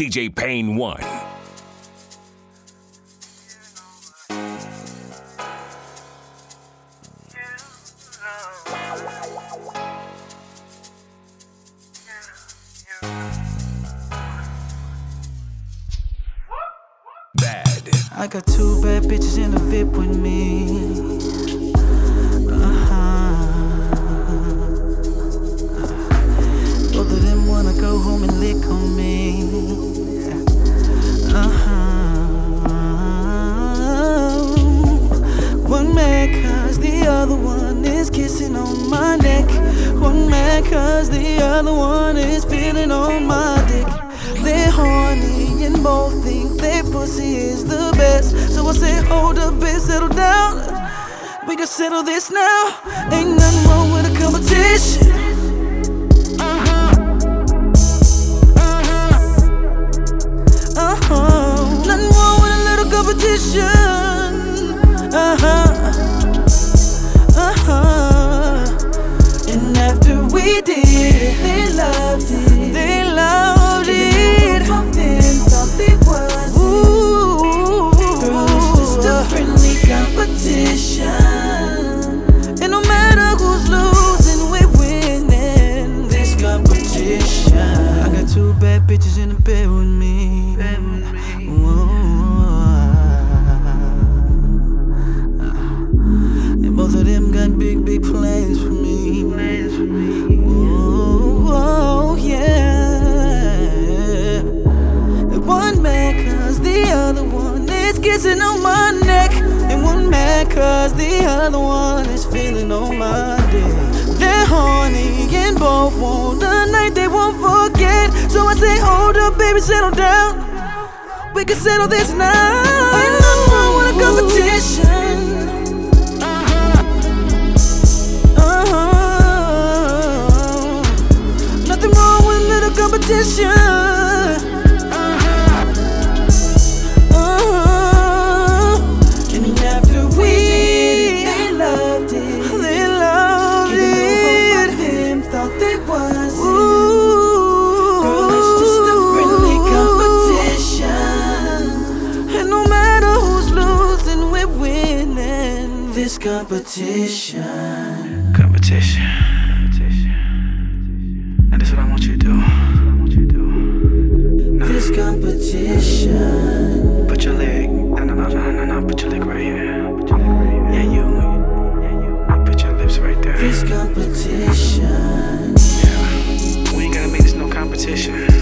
DJ Pain 1. I got two bad bitches in the VIP with me. Both of them wanna go home and lick on me. One mad cause the other one is kissing on my neck. One mad cause the other one is feeling on my dick. They're horny and both think their pussy is the best. So I say, hold up, bitch, settle down. We can settle this now. Ain't nothing wrong with a competition. Nothing wrong with a little competition. And after we did it, they loved it. They loved it. Both of them thought they was it. Girl, it's just a friendly competition. And no matter who's losing, we're winning this competition. I got two bad bitches in the bed with me. And both of them got big, big plans for me. Oh, yeah. And one mad cause the other one is kissing on my neck. And one mad cause the other one is feeling on my dick. They're horny and both want a night they won't forget. So I say, hold up, baby, settle down. We can settle this now. Ain't nothing wrong with a competition. Nothing wrong with a little competition. And after we did it, they loved it. They loved it. Both of them thought they was it. Girl, it's just a friendly competition. And no matter who's losing, we're winning this competition. Competition. Now this is what I want you to do. Now, this competition. put your leg. No. Put your leg right here. Yeah, you. Put your lips right there. This competition. Yeah. We ain't gotta make this no competition.